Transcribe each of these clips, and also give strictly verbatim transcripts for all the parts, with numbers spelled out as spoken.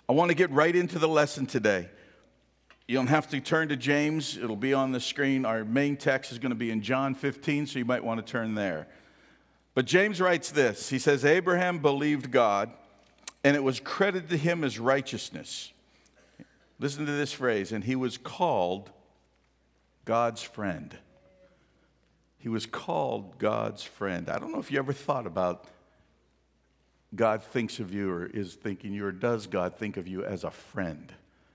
I want to get right into the lesson today. You don't have to turn to James. It'll be on the screen. Our main text is going to be in John fifteen, so you might want to turn there. But James writes this. He says, Abraham believed God, and it was credited to him as righteousness. Listen to this phrase, and he was called God's friend. He was called God's friend. I don't know if you ever thought about God thinks of you or is thinking you, or does God think of you as a friend?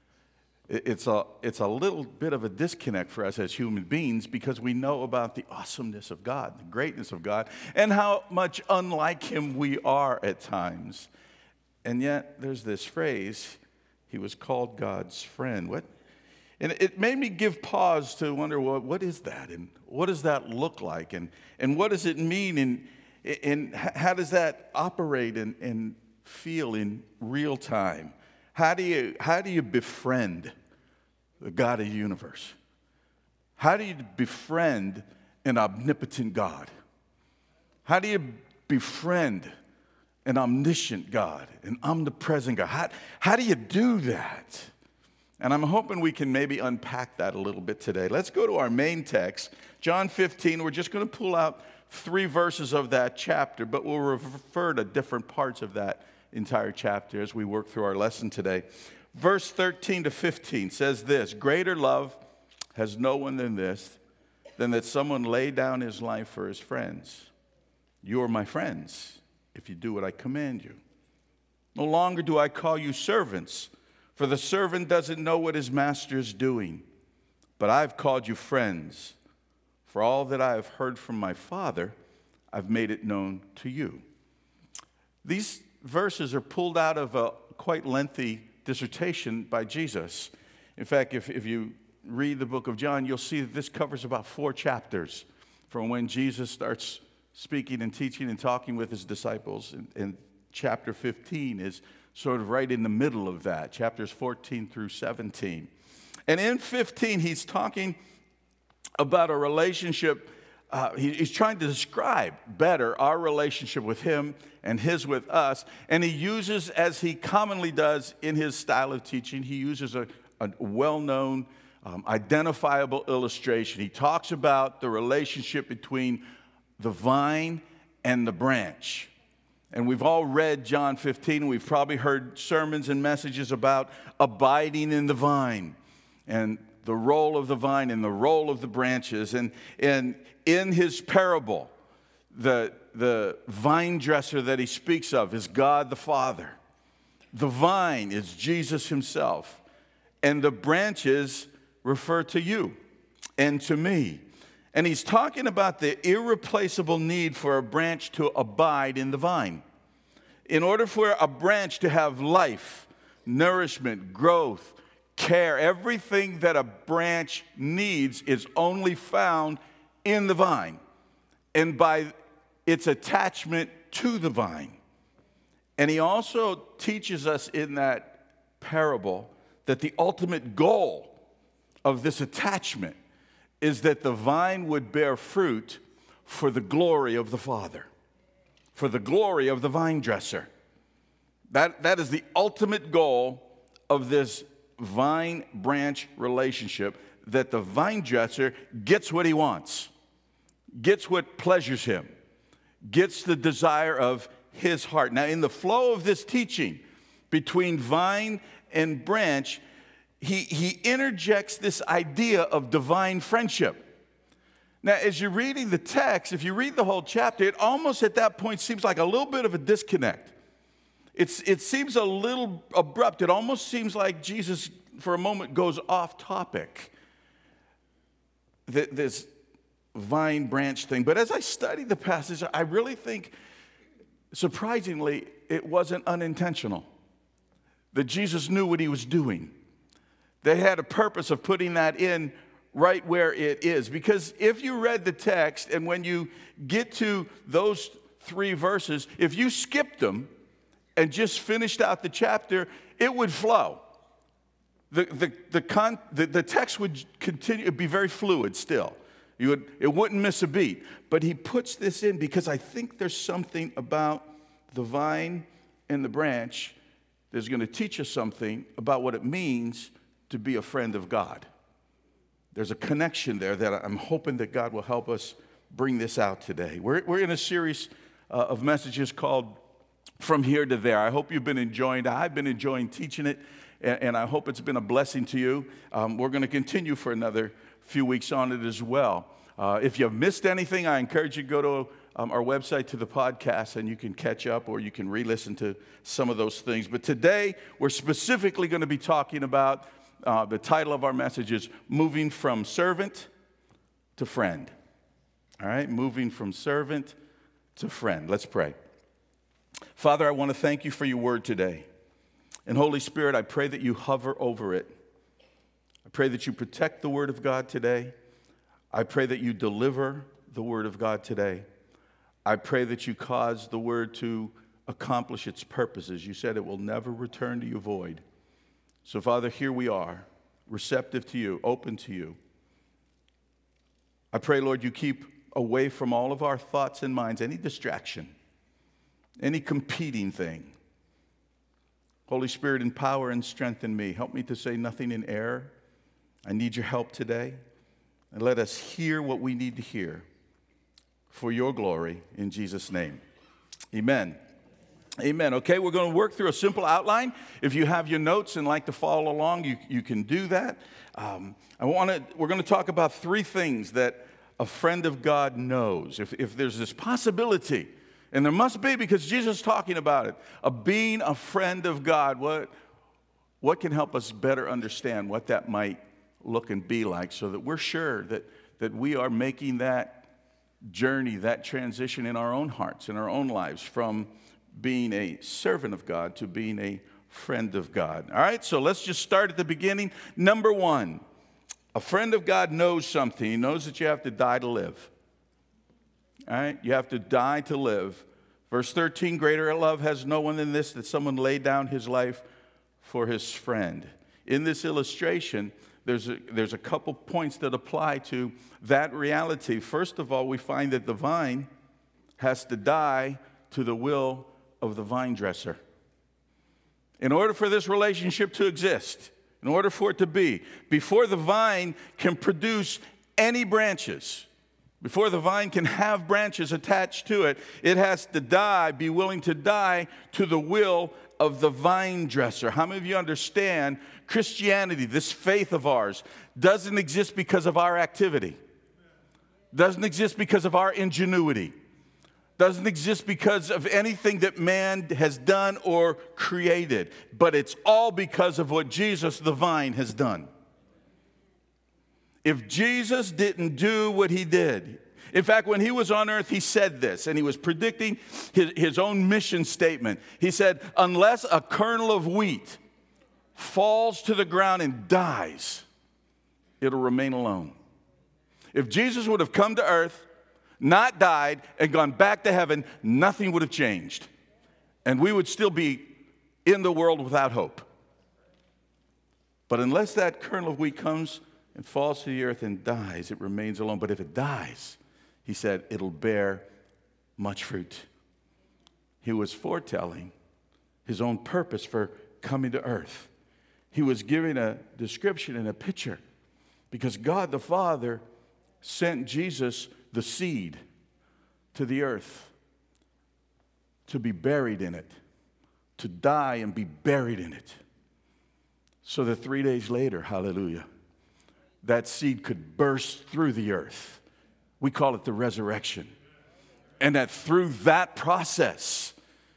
It's a, it's a little bit of a disconnect for us as human beings because we know about the awesomeness of God, the greatness of God, and how much unlike Him we are at times. And yet there's this phrase, he was called God's friend. What? And it made me give pause to wonder, well, what is that? And what does that look like? And, and what does it mean? And, and how does that operate and, and feel in real time? How do you, how do you befriend the God of the universe? How do you befriend an omnipotent God? How do you befriend an omniscient God, an omnipresent God? How, how do you do that? And I'm hoping we can maybe unpack that a little bit today. Let's go to our main text, John fifteen. We're just going to pull out three verses of that chapter, but we'll refer to different parts of that entire chapter as we work through our lesson today. Verse thirteen to fifteen says this, greater love has no one than this, than that someone lay down his life for his friends. You are my friends if you do what I command you. No longer do I call you servants, for the servant doesn't know what his master is doing. But I've called you friends, for all that I have heard from my Father, I've made it known to you. These verses are pulled out of a quite lengthy dissertation by Jesus. In fact, if, if you read the book of John, you'll see that this covers about four chapters from when Jesus starts speaking and teaching and talking with his disciples. And, and chapter fifteen is sort of right in the middle of that, chapters fourteen through seventeen. And in fifteen, he's talking about a relationship. Uh, he, he's trying to describe better our relationship with him and his with us. And he uses, as he commonly does in his style of teaching, he uses a, a well-known, um, identifiable illustration. He talks about the relationship between the vine and the branch. And we've all read John fifteen. We've probably heard sermons and messages about abiding in the vine and the role of the vine and the role of the branches. And, and in his parable, the, the vine dresser that he speaks of is God the Father. The vine is Jesus himself. And the branches refer to you and to me. And he's talking about the irreplaceable need for a branch to abide in the vine. In order for a branch to have life, nourishment, growth, care, everything that a branch needs is only found in the vine and by its attachment to the vine. And he also teaches us in that parable that the ultimate goal of this attachment is that the vine would bear fruit for the glory of the Father, for the glory of the vine dresser. That, that is the ultimate goal of this vine-branch relationship, that the vine dresser gets what he wants, gets what pleasures him, gets the desire of his heart. Now, in the flow of this teaching between vine and branch, he, he interjects this idea of divine friendship. Now, as you're reading the text, if you read the whole chapter, it almost at that point seems like a little bit of a disconnect. It's, it seems a little abrupt. It almost seems like Jesus, for a moment, goes off topic, this vine branch thing. But as I studied the passage, I really think, surprisingly, it wasn't unintentional, that Jesus knew what he was doing. They had a purpose of putting that in right where it is. Because if you read the text, and when you get to those three verses, if you skipped them and just finished out the chapter, it would flow. The, the, the, con, the, the text would continue to be very fluid still. You would, it wouldn't miss a beat. But he puts this in because I think there's something about the vine and the branch that's going to teach us something about what it means to be a friend of God. There's a connection there that I'm hoping that God will help us bring this out today. We're, we're in a series uh, of messages called From Here to There. I hope you've been enjoying it. I've been enjoying teaching it, and, and I hope it's been a blessing to you. Um, we're going to continue for another few weeks on it as well. Uh, if you've missed anything, I encourage you to go to um, our website, to the podcast, and you can catch up or you can re-listen to some of those things. But today, we're specifically going to be talking about, uh, the title of our message is Moving from Servant to Friend. All right, moving from servant to friend. Let's pray. Father, I want to thank you for your word today. And Holy Spirit, I pray that you hover over it. I pray that you protect the word of God today. I pray that you deliver the word of God today. I pray that you cause the word to accomplish its purposes. You said it will never return to you void. So, Father, here we are, receptive to you, open to you. I pray, Lord, you keep away from all of our thoughts and minds any distraction, any competing thing. Holy Spirit, empower and strengthen me. Help me to say nothing in error. I need your help today. And let us hear what we need to hear for your glory in Jesus' name. Amen. Amen. Okay, we're going to work through a simple outline. If you have your notes and like to follow along, you, you can do that. Um, I want to. We're going to talk about three things that a friend of God knows. If, if there's this possibility, and there must be because Jesus is talking about it, of being a friend of God, what, what can help us better understand what that might look and be like so that we're sure that, that we are making that journey, that transition in our own hearts, in our own lives from being a servant of God to being a friend of God. All right, so let's just start at the beginning. Number one. A friend of God knows something. He knows that you have to die to live. All right? You have to die to live. Verse thirteen, greater love has no one than this, that someone laid down his life for his friend. In this illustration, there's a, there's a couple points that apply to that reality. First of all, we find that the vine has to die to the will of the vine dresser. In order for this relationship to exist, in order for it to be, before the vine can produce any branches, before the vine can have branches attached to it, it has to die, be willing to die to the will of the vine dresser. How many of you understand Christianity, this faith of ours, doesn't exist because of our activity, doesn't exist because of our ingenuity, doesn't exist because of anything that man has done or created, but it's all because of what Jesus, the vine, has done. If Jesus didn't do what he did, in fact, when he was on earth, he said this, and he was predicting his, his own mission statement. He said, unless a kernel of wheat falls to the ground and dies, it'll remain alone. If Jesus would have come to earth, not died, and gone back to heaven, nothing would have changed. And we would still be in the world without hope. But unless that kernel of wheat comes and falls to the earth and dies, it remains alone. But if it dies, he said, it'll bear much fruit. He was foretelling his own purpose for coming to earth. He was giving a description and a picture because God the Father sent Jesus, the seed, to the earth to be buried in it, to die and be buried in it, so that three days later, hallelujah, that seed could burst through the earth. We call it the resurrection. And that through that process,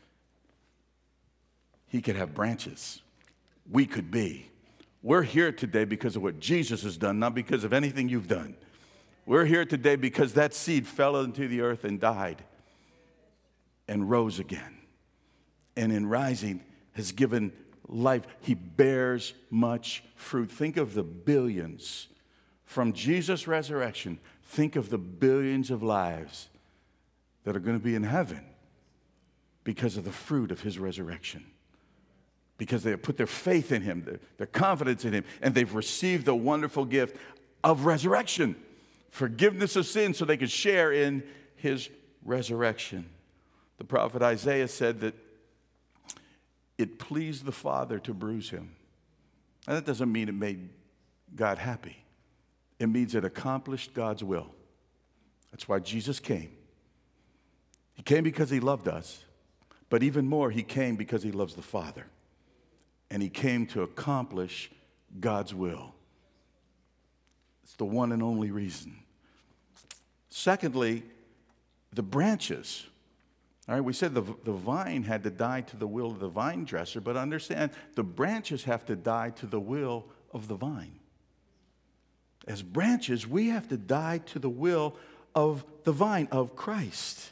he could have branches. We could be. We're here today because of what Jesus has done, not because of anything you've done. We're here today because that seed fell into the earth and died and rose again. And in rising has given life. He bears much fruit. Think of the billions. From Jesus' resurrection, think of the billions of lives that are going to be in heaven because of the fruit of his resurrection. Because they have put their faith in him, their, their confidence in him, and they've received the wonderful gift of resurrection. Forgiveness of sin so they could share in his resurrection. The prophet Isaiah said that it pleased the Father to bruise him. And that doesn't mean it made God happy. It means it accomplished God's will. That's why Jesus came. He came because he loved us, but even more, he came because he loves the Father. And he came to accomplish God's will. It's the one and only reason. Secondly, the branches. All right, we said the, the vine had to die to the will of the vine dresser, but understand the branches have to die to the will of the vine. As branches, we have to die to the will of the vine, of Christ.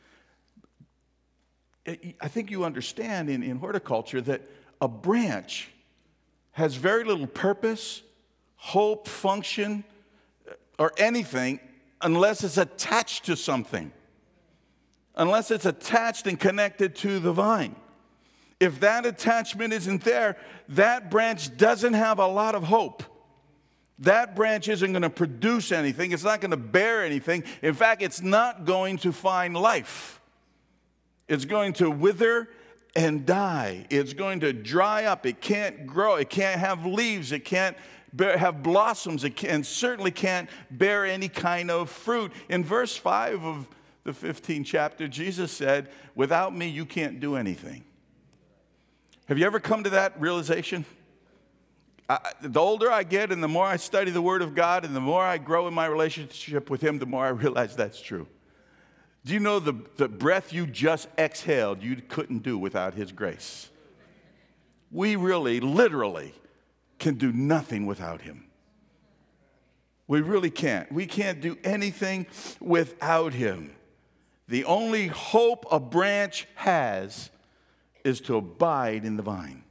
I think you understand in, in horticulture that a branch has very little purpose, hope, function, or anything unless it's attached to something. Unless it's attached and connected to the vine. If that attachment isn't there, that branch doesn't have a lot of hope. That branch isn't going to produce anything. It's not going to bear anything. In fact, it's not going to find life. It's going to wither and die. It's going to dry up. It can't grow. It can't have leaves. It can't bear, have blossoms. It can, and certainly can't bear any kind of fruit. In verse five of the fifteenth chapter, Jesus said, without me, you can't do anything. Have you ever come to that realization? I, the older I get and the more I study the Word of God and the more I grow in my relationship with Him, the more I realize that's true. Do you know the, the breath you just exhaled, you couldn't do without His grace? We really, literally, can do nothing without Him. We really can't. We can't do anything without Him. The only hope a branch has is to abide in the vine.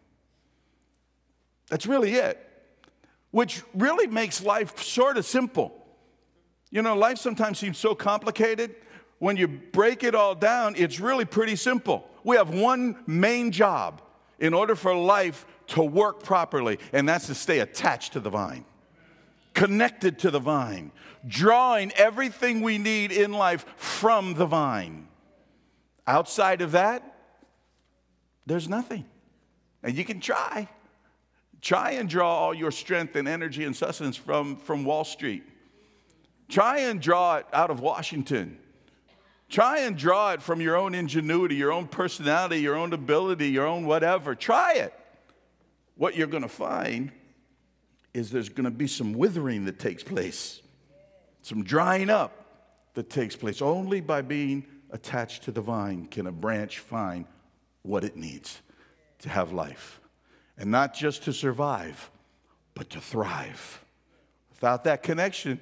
That's really it, which really makes life sort of simple. You know, life sometimes seems so complicated. When you break it all down, it's really pretty simple. We have one main job in order for life to work properly, and that's to stay attached to the vine, connected to the vine, drawing everything we need in life from the vine. Outside of that, there's nothing. And you can try. Try and draw all your strength and energy and sustenance from, from Wall Street. Try and draw it out of Washington. Try and draw it from your own ingenuity, your own personality, your own ability, your own whatever. Try it. What you're going to find is there's going to be some withering that takes place, some drying up that takes place. Only by being attached to the vine can a branch find what it needs to have life. And not just to survive, but to thrive. Without that connection,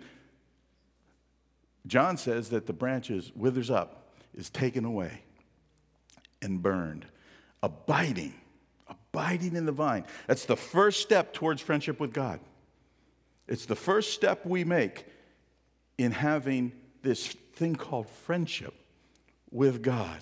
John says that the branches withers up, is taken away and burned. Abiding, abiding in the vine. That's the first step towards friendship with God. It's the first step we make in having this thing called friendship with God.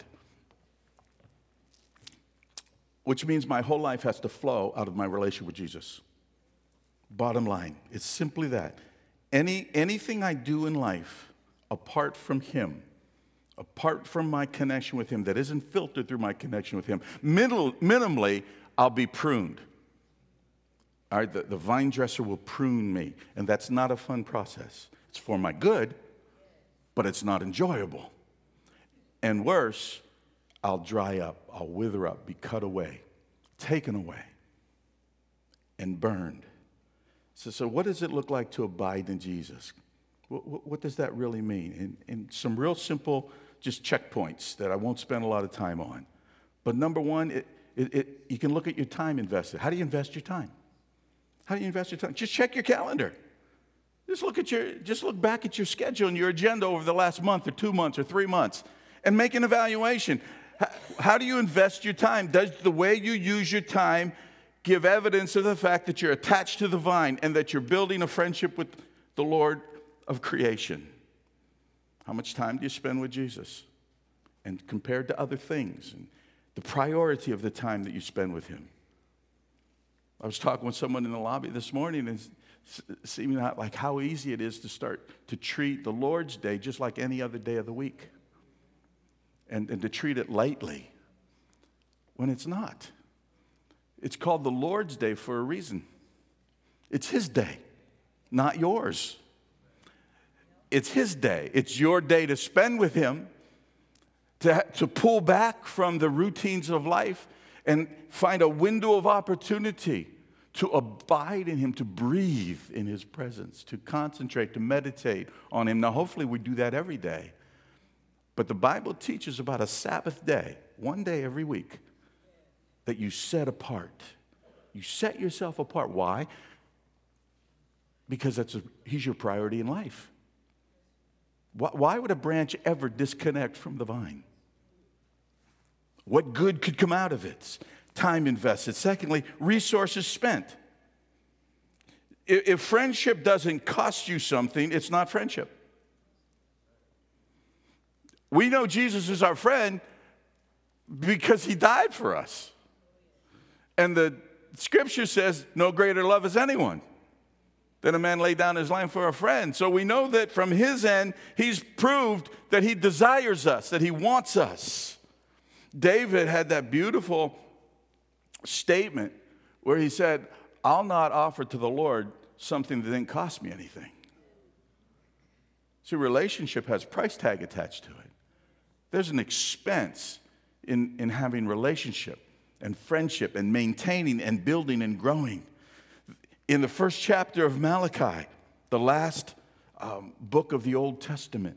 Which means my whole life has to flow out of my relationship with Jesus. Bottom line, it's simply that. Any, anything I do in life apart from Him, apart from my connection with Him, that isn't filtered through my connection with Him, minimal, minimally, I'll be pruned. All right, the, the vine dresser will prune me, and that's not a fun process. It's for my good, but it's not enjoyable. And worse, I'll dry up, I'll wither up, be cut away, taken away, and burned. So, so what does it look like to abide in Jesus? What, what, what does that really mean? And, and some real simple just checkpoints that I won't spend a lot of time on. But number one, it, it, it, you can look at your time invested. How do you invest your time? How do you invest your time? Just check your calendar. Just look at your, just look back at your schedule and your agenda over the last month or two months or three months and make an evaluation. How do you invest your time? Does the way you use your time give evidence of the fact that you're attached to the vine and that you're building a friendship with the Lord of creation? How much time do you spend with Jesus? And compared to other things, and the priority of the time that you spend with Him. I was talking with someone in the lobby this morning, and it's seeming like how easy it is to start to treat the Lord's Day just like any other day of the week. And, and to treat it lightly when it's not. It's called the Lord's Day for a reason. It's His day, not yours. It's His day. It's your day to spend with Him, to, to pull back from the routines of life and find a window of opportunity to abide in Him, to breathe in His presence, to concentrate, to meditate on Him. Now, hopefully we do that every day. But the Bible teaches about a Sabbath day, one day every week, that you set apart. You set yourself apart. Why? Because that's a, He's your priority in life. Why, why would a branch ever disconnect from the vine? What good could come out of it? Time invested. Secondly, resources spent. If, if friendship doesn't cost you something, it's not friendship. We know Jesus is our friend because He died for us. And the scripture says, no greater love is anyone than a man lay down his life for a friend. So we know that from His end, He's proved that He desires us, that He wants us. David had that beautiful statement where he said, I'll not offer to the Lord something that didn't cost me anything. See, relationship has a price tag attached to it. There's an expense in, in having relationship and friendship and maintaining and building and growing. In the first chapter of Malachi, the last um, book of the Old Testament,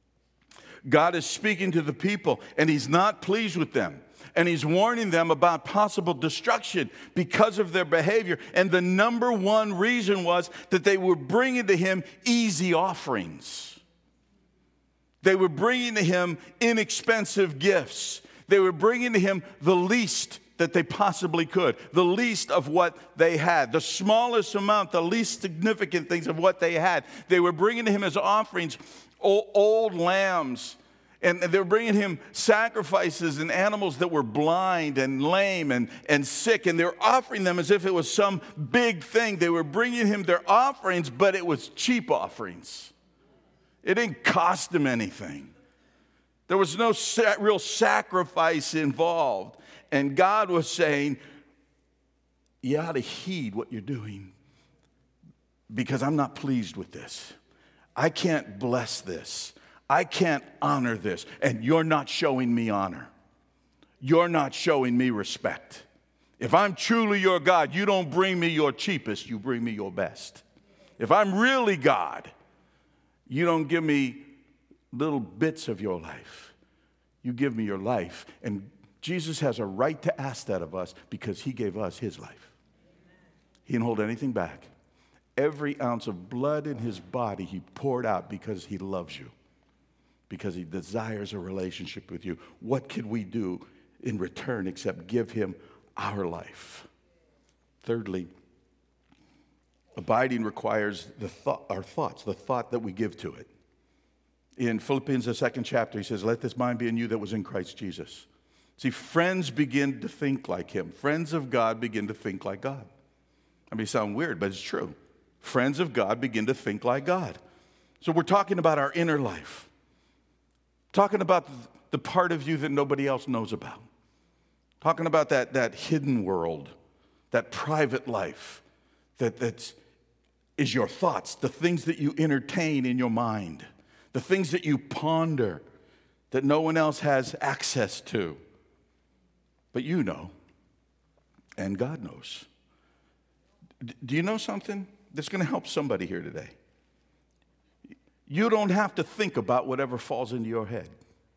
God is speaking to the people, and He's not pleased with them. And He's warning them about possible destruction because of their behavior. And the number one reason was that they were bringing to Him easy offerings. They were bringing to Him inexpensive gifts. They were bringing to Him the least that they possibly could, the least of what they had, the smallest amount, the least significant things of what they had. They were bringing to Him as offerings old, old lambs, and they were bringing Him sacrifices and animals that were blind and lame and, and sick, and they were offering them as if it was some big thing. They were bringing Him their offerings, but it was cheap offerings. It didn't cost Him anything. There was no sa- real sacrifice involved. And God was saying, you ought to heed what you're doing because I'm not pleased with this. I can't bless this. I can't honor this. And you're not showing me honor. You're not showing me respect. If I'm truly your God, you don't bring me your cheapest, you bring me your best. If I'm really God, you don't give me little bits of your life. You give me your life. And Jesus has a right to ask that of us because He gave us His life. He didn't hold anything back. Every ounce of blood in His body He poured out because He loves you, because He desires a relationship with you. What could we do in return except give Him our life? Thirdly, abiding requires the thought, our thoughts, the thought that we give to it. In Philippians, the second chapter, he says, let this mind be in you that was in Christ Jesus. See, friends begin to think like Him. Friends of God begin to think like God. I mean, it sounds weird, but it's true. Friends of God begin to think like God. So we're talking about our inner life. Talking about the part of you that nobody else knows about. Talking about that, that hidden world, that private life, that that's, is your thoughts, the things that you entertain in your mind, the things that you ponder that no one else has access to. But you know, and God knows. Do you know something that's going to help somebody here today? You don't have to think about whatever falls into your head.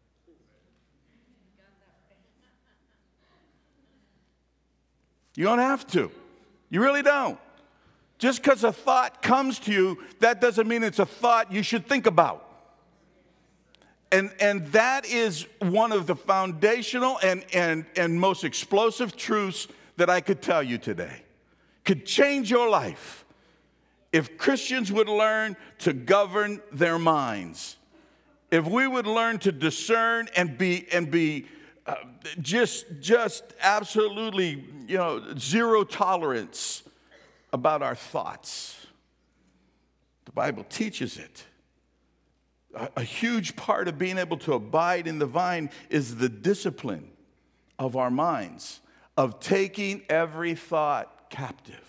You don't have to. You really don't. Just because a thought comes to you, that doesn't mean it's a thought you should think about. And, and that is one of the foundational and, and, and most explosive truths that I could tell you today. Could change your life if Christians would learn to govern their minds. If we would learn to discern and be and be uh, just just absolutely, you know, zero tolerance about our thoughts. The Bible teaches it. A huge part of being able to abide in the vine is the discipline of our minds. of taking every thought captive.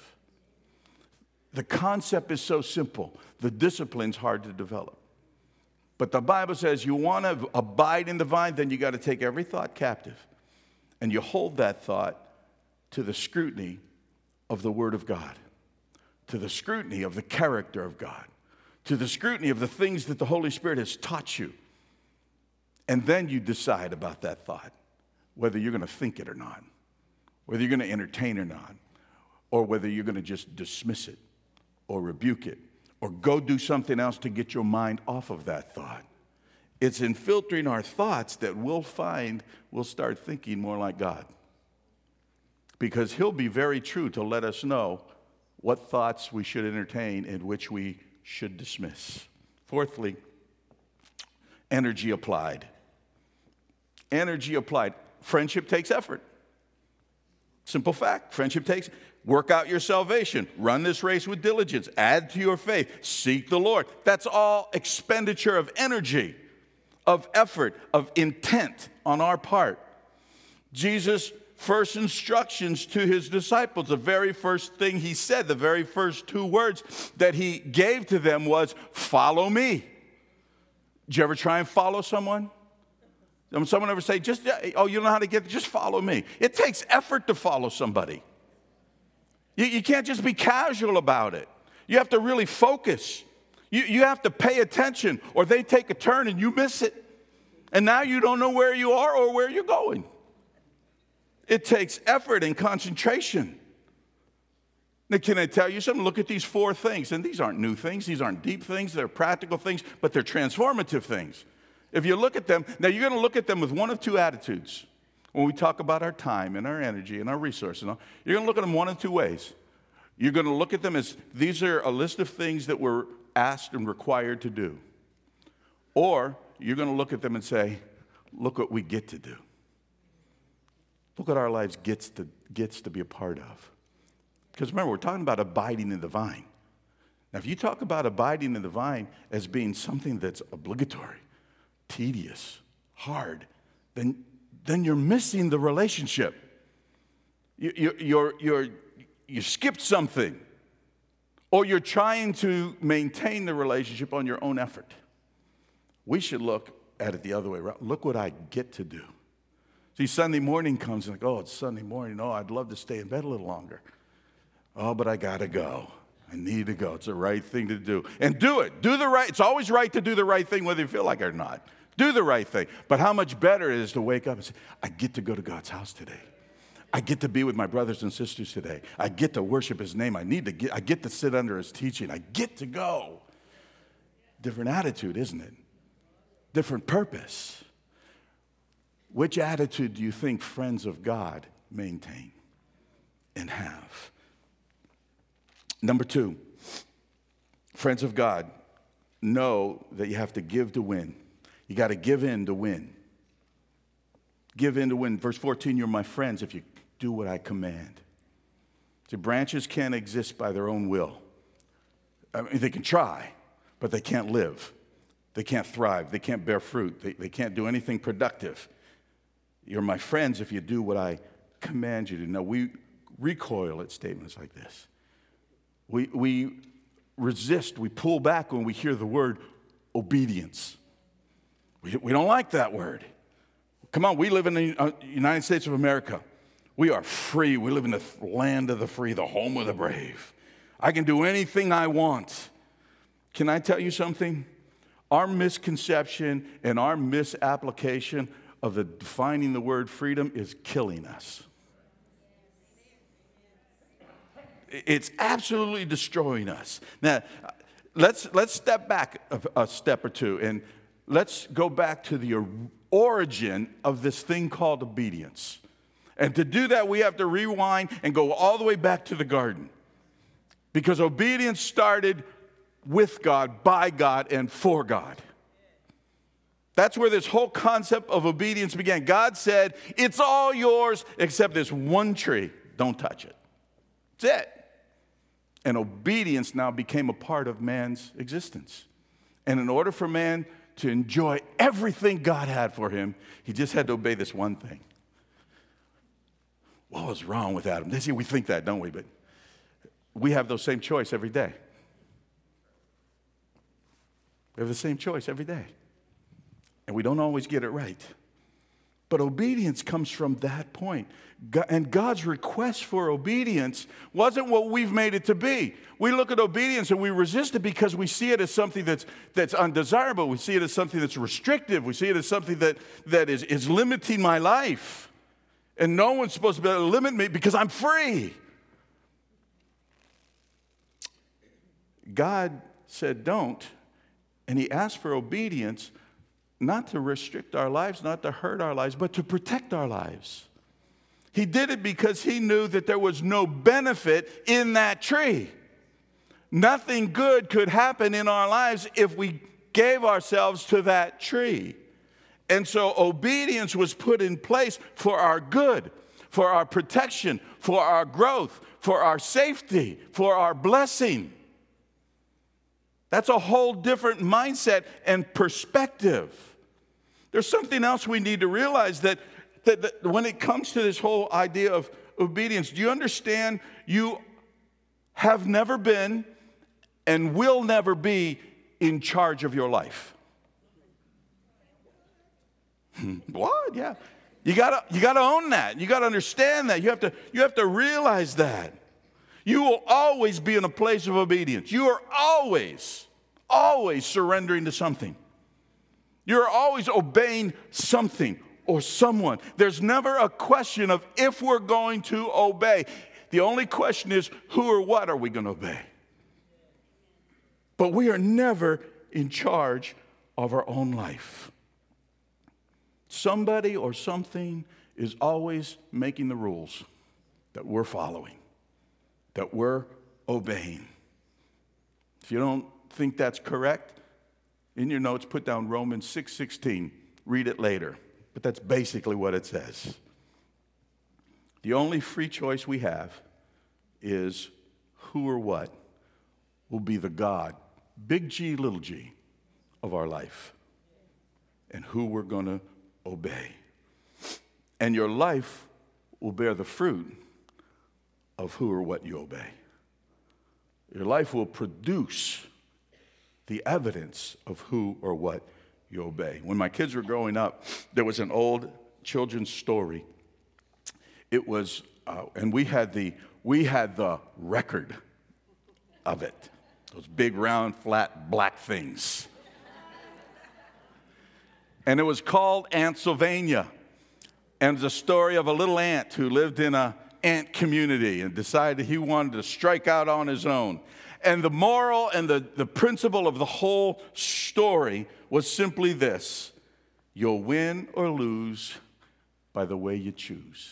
The concept is so simple. The discipline's hard to develop. But the Bible says you want to abide in the vine, then you got to take every thought captive. And you hold that thought to the scrutiny of the Word of God, to the scrutiny of the character of God, to the scrutiny of the things that the Holy Spirit has taught you. And then you decide about that thought, whether you're going to think it or not, whether you're going to entertain it or not, or whether you're going to just dismiss it or rebuke it, or go do something else to get your mind off of that thought. It's in filtering our thoughts that we'll find we'll start thinking more like God. Because he'll be very true to let us know what thoughts we should entertain and which we should dismiss. Fourthly, energy applied. Energy applied. Friendship takes effort. Simple fact. Friendship takes Work out your salvation. Run this race with diligence. Add to your faith. Seek the Lord. That's all expenditure of energy, of effort, of intent on our part. Jesus' first instructions to his disciples, the very first thing he said, the very first two words that he gave to them was, follow me. Did you ever try and follow someone? Did someone ever say, just, oh, you know how to get, just follow me. It takes effort to follow somebody. You, you can't just be casual about it. You have to really focus. You, you have to pay attention, or they take a turn and you miss it. And now you don't know where you are or where you're going. It takes effort and concentration. Now, can I tell you something? Look at these four things. And these aren't new things. These aren't deep things. They're practical things, but they're transformative things. If you look at them, now you're going to look at them with one of two attitudes. When we talk about our time and our energy and our resources, you're going to look at them one of two ways. You're going to look at them as these are a list of things that we're asked and required to do. Or you're going to look at them and say, look what we get to do. Look what our lives gets to, gets to be a part of. Because remember, we're talking about abiding in the vine. Now, if you talk about abiding in the vine as being something that's obligatory, tedious, hard, then, then you're missing the relationship. You, you, you're, you're, you skipped something. Or you're trying to maintain the relationship on your own effort. We should look at it the other way around. Look what I get to do. See, Sunday morning comes and like, oh, it's Sunday morning. Oh, I'd love to stay in bed a little longer. Oh, but I got to go. I need to go. It's the right thing to do. And do it. Do the right. It's always right to do the right thing whether you feel like it or not. Do the right thing. But how much better it is to wake up and say, I get to go to God's house today. I get to be with my brothers and sisters today. I get to worship his name. I need to get, I get to sit under his teaching. I get to go. Different attitude, isn't it? Different purpose. Which attitude do you think friends of God maintain and have? Number two, friends of God know that you have to give to win. You got to give in to win. Give in to win. Verse fourteen, you're my friends if you do what I command. See, branches can't exist by their own will. I mean, they can try, but they can't live. They can't thrive. They can't bear fruit. They, they can't do anything productive. You're my friends if you do what I command you to. Now, we recoil at statements like this. We, we resist, we pull back when we hear the word obedience. We, we don't like that word. Come on, we live in the United States of America. We are free. We live in the land of the free, the home of the brave. I can do anything I want. Can I tell you something? Our misconception and our misapplication of the defining the word freedom is killing us. It's absolutely destroying us. Now, let's let's step back a, a step or two, and let's go back to the origin of this thing called obedience. And to do that, we have to rewind and go all the way back to the garden. Because obedience started with God, by God, and for God. That's where this whole concept of obedience began. God said, it's all yours except this one tree. Don't touch it. That's it. And obedience now became a part of man's existence. And in order for man to enjoy everything God had for him, he just had to obey this one thing. what was wrong with Adam? They see, we think that, don't we? But we have those same choice every day. We have the same choice every day. And we don't always get it right. But obedience comes from that point. And God's request for obedience wasn't what we've made it to be. We look at obedience and we resist it because we see it as something that's, that's undesirable. We see it as something that's restrictive. We see it as something that, that is, is limiting my life. And no one's supposed to be able to limit me because I'm free. God said don't, and he asked for obedience not to restrict our lives, not to hurt our lives, but to protect our lives. He did it because he knew that there was no benefit in that tree. Nothing good could happen in our lives if we gave ourselves to that tree. And so obedience was put in place for our good, for our protection, for our growth, for our safety, for our blessing. That's a whole different mindset and perspective. There's something else we need to realize that, that, that when it comes to this whole idea of obedience, do you understand you have never been and will never be in charge of your life? What? Yeah. You gotta, you gotta own that. You gotta understand that. You have to, you have to realize that. You will always be in a place of obedience. You are always, always surrendering to something. You're always obeying something or someone. There's never a question of if we're going to obey. The only question is who or what are we going to obey? But we are never in charge of our own life. Somebody or something is always making the rules that we're following, that we're obeying. If you don't think that's correct, in your notes, put down Romans six sixteen. Read it later. But that's basically what it says. The only free choice we have is who or what will be the God, big G, little g, of our life, and who we're going to obey. And your life will bear the fruit of who or what you obey. Your life will produce the evidence of who or what you obey. When my kids were growing up, there was an old children's story. It was, uh, and we had the we had the record of it. Those big, round, flat, black things. And it was called Aunt Sylvania. And it's a story of a little ant who lived in a ant community and decided he wanted to strike out on his own. And the moral and the, the principle of the whole story was simply this: you'll win or lose by the way you choose.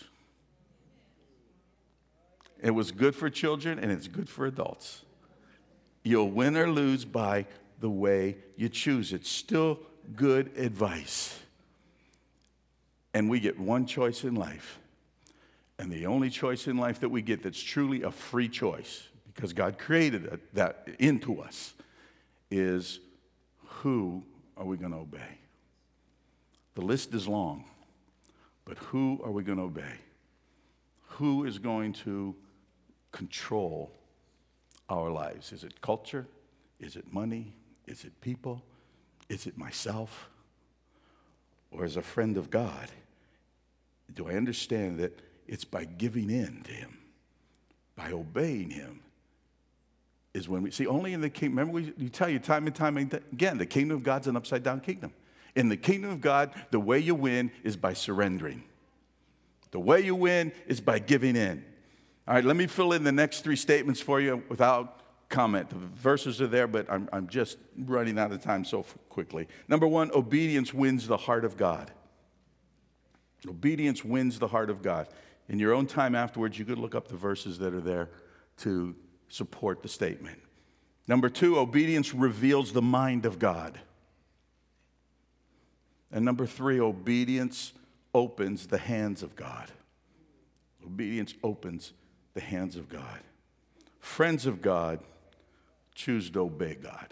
It was good for children and it's good for adults. You'll win or lose by the way you choose. It's still good advice. And we get one choice in life. And the only choice in life that we get that's truly a free choice, because God created that into us, is who are we going to obey? The list is long, but who are we going to obey? Who is going to control our lives? Is it culture? Is it money? Is it people? Is it myself? Or as a friend of God, do I understand that it's by giving in to him, by obeying him, is when we see only in the kingdom. Remember, we, we tell you time and time again, the kingdom of God's an upside down kingdom. In the kingdom of God, the way you win is by surrendering. The way you win is by giving in. All right, let me fill in the next three statements for you without comment. The verses are there, but I'm, I'm just running out of time so quickly. Number one, obedience wins the heart of God. Obedience wins the heart of God. In your own time afterwards, you could look up the verses that are there to support the statement. Number two, obedience reveals the mind of God. And number three, obedience opens the hands of God. Obedience opens the hands of God. Friends of God choose to obey God.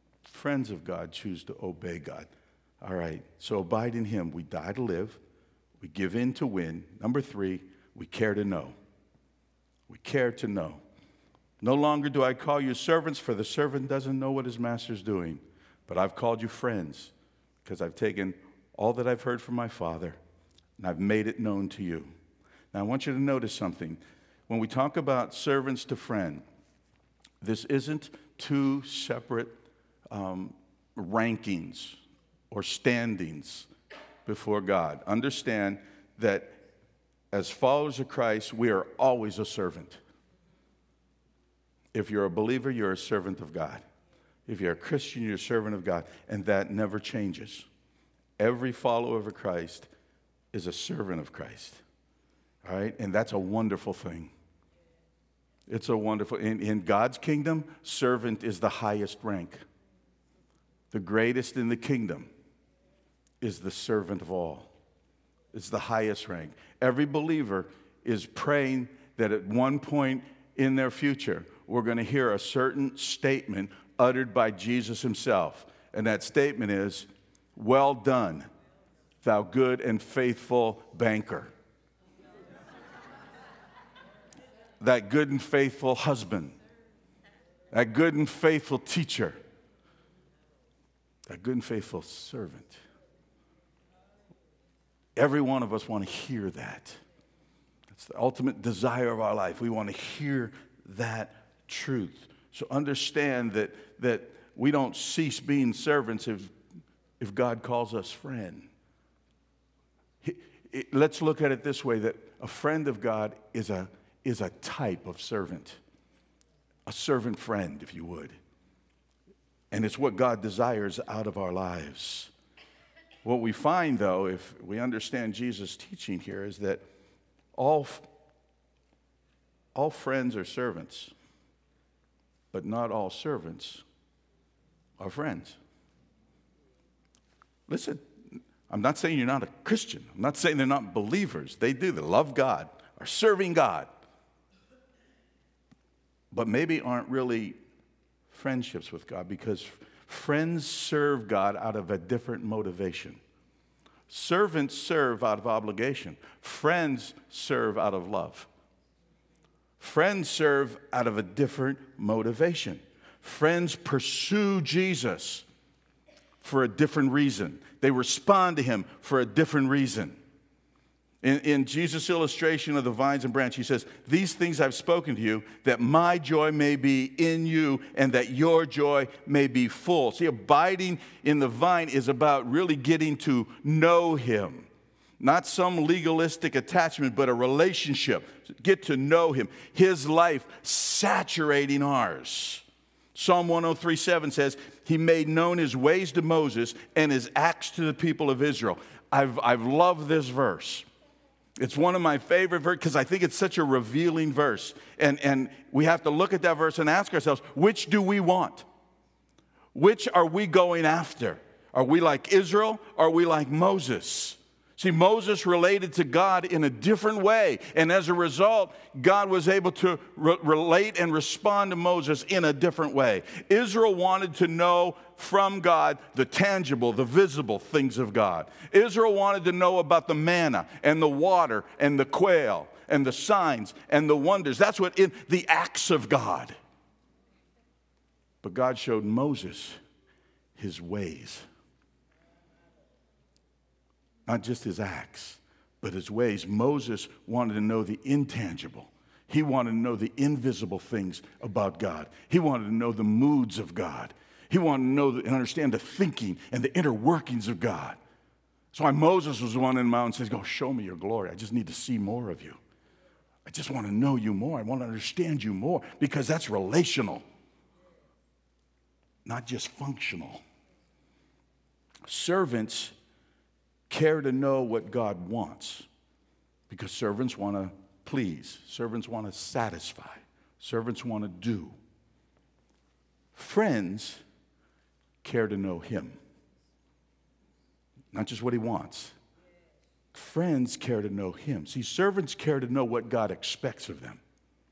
Friends of God choose to obey God. All right, so abide in him. We die to live. We give in to win. Number three, we care to know. We care to know. No longer do I call you servants, for the servant doesn't know what his master's doing. But I've called you friends, because I've taken all that I've heard from my Father, and I've made it known to you. Now, I want you to notice something. When we talk about servants to friend, this isn't two separate um, rankings or standings before God. Understand that as followers of Christ, we are always a servant. If you're a believer, you're a servant of God. If you're a Christian, you're a servant of God. And that never changes. Every follower of Christ is a servant of Christ. All right? And that's a wonderful thing. It's a wonderful, in, in God's kingdom, servant is the highest rank. The greatest in the kingdom is the servant of all. It's the highest rank. Every believer is praying that at one point in their future, we're going to hear a certain statement uttered by Jesus himself. And that statement is, "Well done, thou good and faithful banker." That good and faithful husband. That good and faithful teacher. That good and faithful servant. Every one of us want to hear that. It's the ultimate desire of our life. We want to hear that truth. So understand that, that we don't cease being servants if, if God calls us friend. He, it, let's look at it this way, that a friend of God is a, is a type of servant. A servant friend, if you would. And it's what God desires out of our lives. What we find, though, if we understand Jesus' teaching here, is that all, all friends are servants, but not all servants are friends. Listen, I'm not saying you're not a Christian. I'm not saying they're not believers. They do. They love God, are serving God, but maybe aren't really friendships with God, because friends serve God out of a different motivation. Servants serve out of obligation. Friends serve out of love. Friends serve out of a different motivation. Friends pursue Jesus for a different reason. They respond to him for a different reason. In, in Jesus' illustration of the vines and branch, he says, "These things I've spoken to you, that my joy may be in you and that your joy may be full." See, abiding in the vine is about really getting to know him. Not some legalistic attachment, but a relationship. Get to know him. His life saturating ours. Psalm one oh three seven says, "He made known his ways to Moses and his acts to the people of Israel." I've, I've loved this verse. It's one of my favorite verses because I think it's such a revealing verse. And, and we have to look at that verse and ask ourselves, which do we want? Which are we going after? Are we like Israel? Or are we like Moses? See, Moses related to God in a different way. And as a result, God was able to re- relate and respond to Moses in a different way. Israel wanted to know from God the tangible, the visible things of God. Israel wanted to know about the manna and the water and the quail and the signs and the wonders. That's what in the acts of God. But God showed Moses his ways. Not just his acts, but his ways. Moses wanted to know the intangible. He wanted to know the invisible things about God. He wanted to know the moods of God. He wanted to know and understand the thinking and the inner workings of God. That's why Moses was the one in the mountain and says, "Go, show me your glory. I just need to see more of you. I just want to know you more. I want to understand you more," because that's relational, not just functional. Servants care to know what God wants, because servants want to please. Servants want to satisfy. Servants want to do. Friends care to know him, not just what he wants. Friends care to know him. See, servants care to know what God expects of them.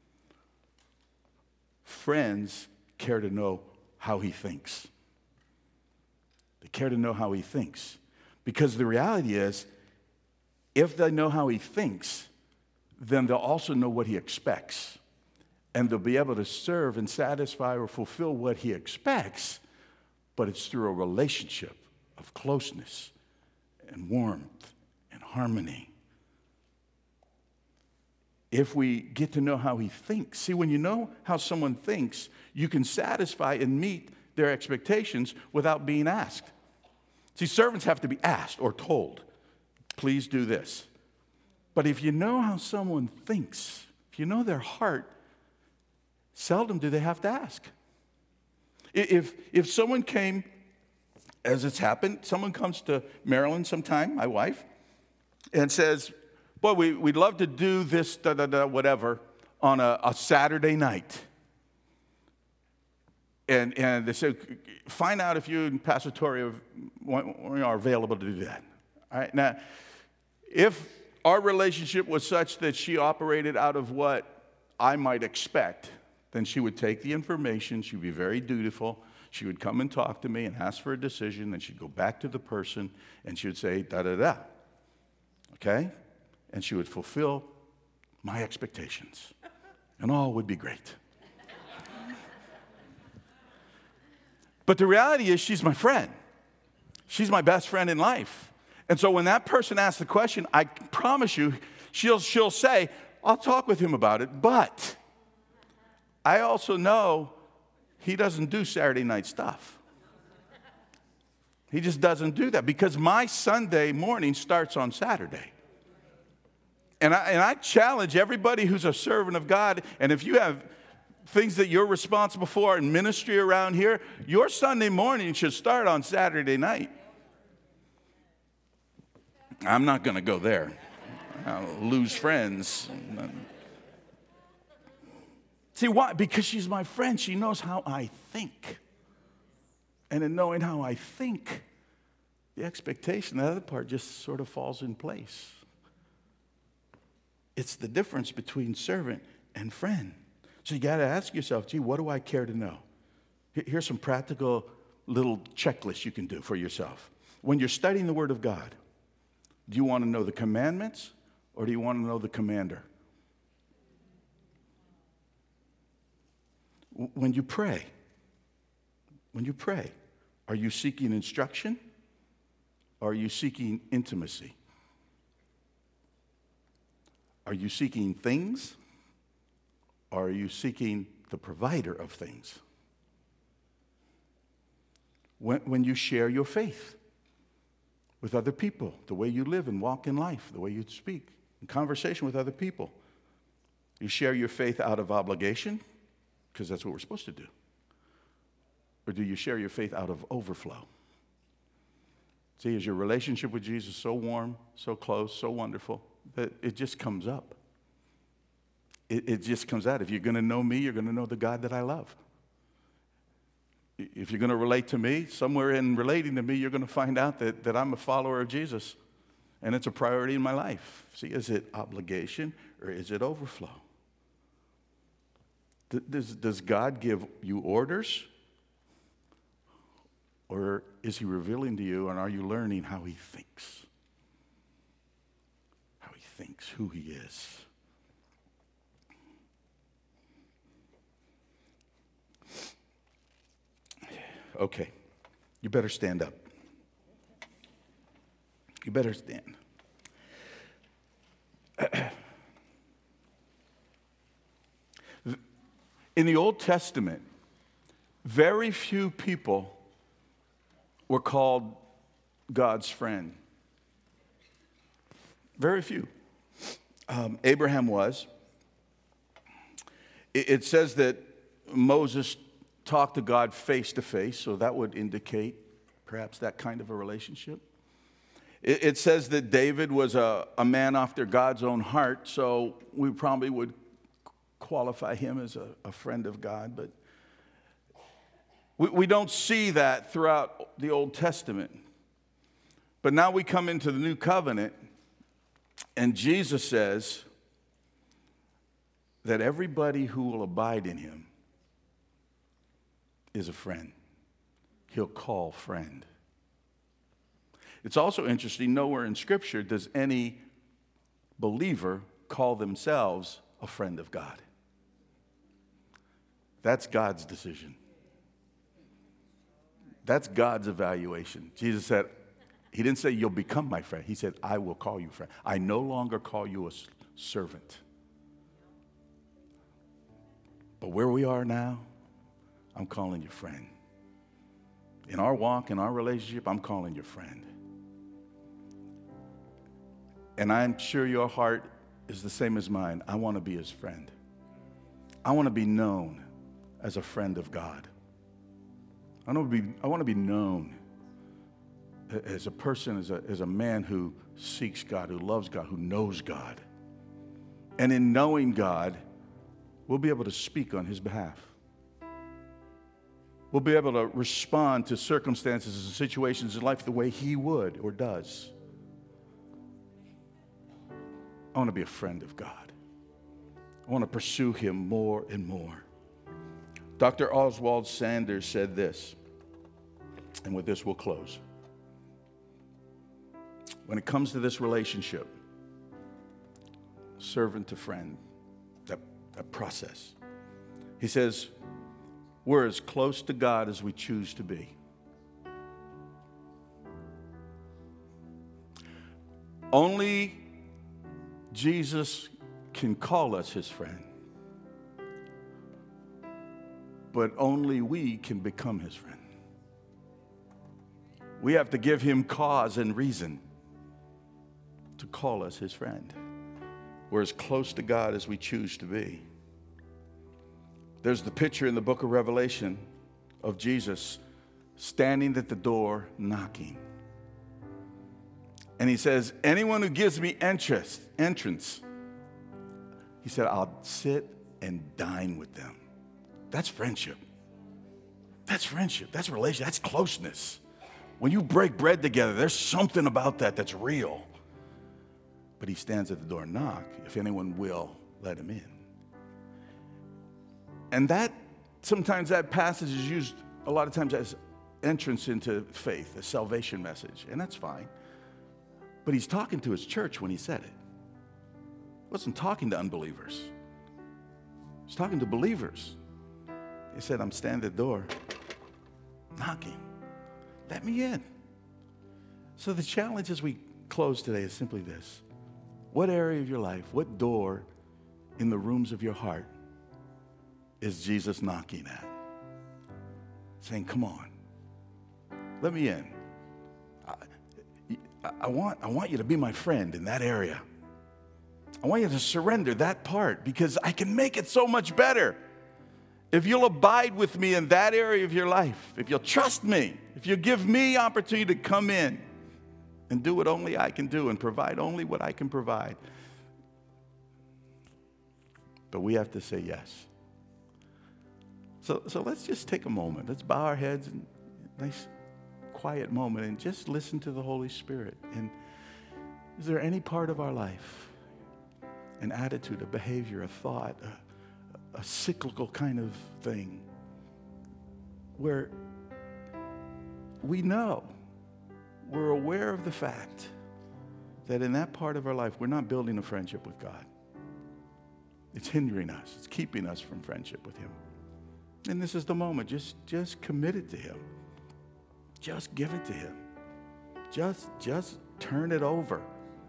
Friends care to know how he thinks. They care to know how he thinks. Because the reality is, If they know how he thinks, then they'll also know what he expects. And they'll be able to serve and satisfy or fulfill what he expects, but it's through a relationship of closeness and warmth and harmony. If we get to know how he thinks, see, when you know how someone thinks, you can satisfy and meet their expectations without being asked. See, servants have to be asked or told, please do this. But if you know how someone thinks, if you know their heart, seldom do they have to ask. If, if someone came, as it's happened, someone comes to Marilyn sometime, my wife, and says, boy, we, we'd love to do this, da, da, da, whatever, on a, a Saturday night. And, and they said, find out if you and Pastor Tori are available to do that. All right, now, if our relationship was such that she operated out of what I might expect, then she would take the information, she would be very dutiful, she would come and talk to me and ask for a decision, then she'd go back to the person and she would say, da-da-da, okay? And she would fulfill my expectations, and all would be great. But the reality is she's my friend. She's my best friend in life. And so when that person asks the question, I promise you, she'll, she'll say, I'll talk with him about it, but I also know he doesn't do Saturday night stuff. He just doesn't do that because my Sunday morning starts on Saturday. And I, and I challenge everybody who's a servant of God, and if you have things that you're responsible for in ministry around here, your Sunday morning should start on Saturday night. I'm not going to go there. I'll lose friends. See why? Because she's my friend. She knows how I think. And in knowing how I think, the expectation, the other part just sort of falls in place. It's the difference between servant and friend. So you got to ask yourself, gee, what do I care to know? Here's some practical little checklists you can do for yourself. When you're studying the Word of God, do you want to know the commandments or do you want to know the commander? When you pray, when you pray, are you seeking instruction or are you seeking intimacy? Are you seeking things or are you seeking the provider of things? When, when you share your faith with other people, the way you live and walk in life, the way you speak, in conversation with other people, you share your faith out of obligation, because that's what we're supposed to do. Or do you share your faith out of overflow? See, is your relationship with Jesus so warm, so close, so wonderful, that it just comes up? It, it just comes out. If you're going to know me, you're going to know the God that I love. If you're going to relate to me, somewhere in relating to me, you're going to find out that, that I'm a follower of Jesus, and it's a priority in my life. See, is it obligation or is it overflow? Does, does God give you orders? Or is he revealing to you, and are you learning how he thinks? How he thinks, who he is. Okay, you better stand up. You better stand. In the Old Testament, very few people were called God's friend. Very few. Um, Abraham was. It, it says that Moses talked to God face to face, so that would indicate perhaps that kind of a relationship. It, it says that David was a, a man after God's own heart, so we probably would qualify him as a, a friend of God, but we, we don't see that throughout the Old Testament. But now we come into the New Covenant, and Jesus says that everybody who will abide in him is a friend. He'll call friend. It's also interesting, nowhere in Scripture does any believer call themselves a friend of God. That's God's decision. That's God's evaluation. Jesus said, he didn't say you'll become my friend. He said, I will call you friend. I no longer call you a servant. But where we are now, I'm calling you friend. In our walk, in our relationship, I'm calling you friend. And I'm sure your heart is the same as mine. I want to be his friend. I want to be known as a friend of God. I want to be, I want to be known as a person, as a, as a man who seeks God, who loves God, who knows God. And in knowing God, we'll be able to speak on his behalf. We'll be able to respond to circumstances and situations in life the way he would or does. I want to be a friend of God. I want to pursue him more and more. Doctor Oswald Sanders said this, and with this we'll close. When it comes to this relationship, servant to friend, that, that process, he says, we're as close to God as we choose to be. Only Jesus can call us his friend, but only we can become his friend. We have to give him cause and reason to call us his friend. We're as close to God as we choose to be. There's the picture in the book of Revelation of Jesus standing at the door knocking. And he says, anyone who gives me entrance, entrance, he said, I'll sit and dine with them. That's friendship. That's friendship. That's relation. That's closeness. When you break bread together, there's something about that that's real. But he stands at the door and knock. If anyone will, let him in. And that, sometimes that passage is used a lot of times as entrance into faith, a salvation message. And that's fine. But he's talking to his church when he said it. He wasn't talking to unbelievers. He's talking to believers. He said, I'm standing at the door, knocking. Let me in. So the challenge as we close today is simply this. What area of your life, what door in the rooms of your heart is Jesus knocking at? Saying, come on, let me in. I, I, want, I want you to be my friend in that area. I want you to surrender that part because I can make it so much better. If you'll abide with me in that area of your life, if you'll trust me, if you give me opportunity to come in and do what only I can do and provide only what I can provide. But we have to say yes. So, so let's just take a moment. Let's bow our heads and a nice quiet moment and just listen to the Holy Spirit. And is there any part of our life, an attitude, a behavior, a thought, a, a cyclical kind of thing where we know, we're aware of the fact that in that part of our life, we're not building a friendship with God. It's hindering us. It's keeping us from friendship with him. And this is the moment. Just, just commit it to him. Just give it to him. Just, just turn it over.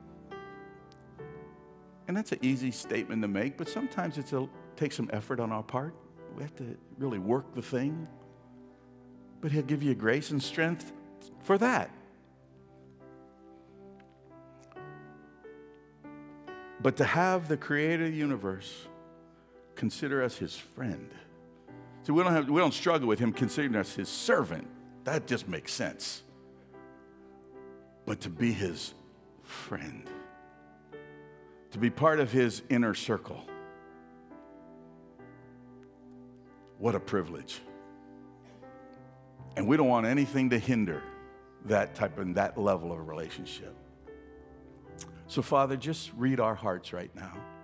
And that's an easy statement to make, but sometimes it's a, takes some effort on our part. We have to really work the thing. But he'll give you grace and strength for that. But to have the creator of the universe consider us his friend. See, we don't have, we don't struggle with him considering us his servant. That just makes sense. But to be his friend, to be part of his inner circle, what a privilege. And we don't want anything to hinder that type and that level of a relationship. So, Father, just read our hearts right now.